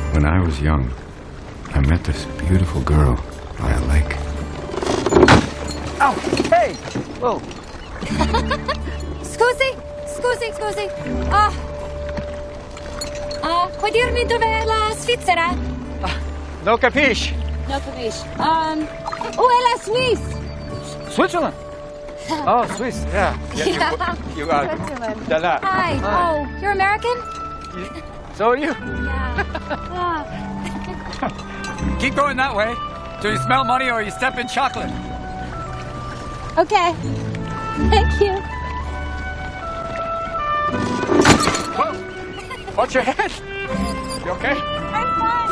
When I was young, I met this beautiful girl by a lake. Oh, hey! Whoa. Scusi? Puoi dirmi dov'è la Svizzera? No capisce. No capisci. Où est la Suisse? Switzerland? Oh, Swiss, yeah. You are. Switzerland. Da-da. Hi. Oh, you're American? So are you. Yeah. Keep going that way till you smell money or you step in chocolate. Okay. Thank you. Whoa. Watch your head. You okay? I'm fine.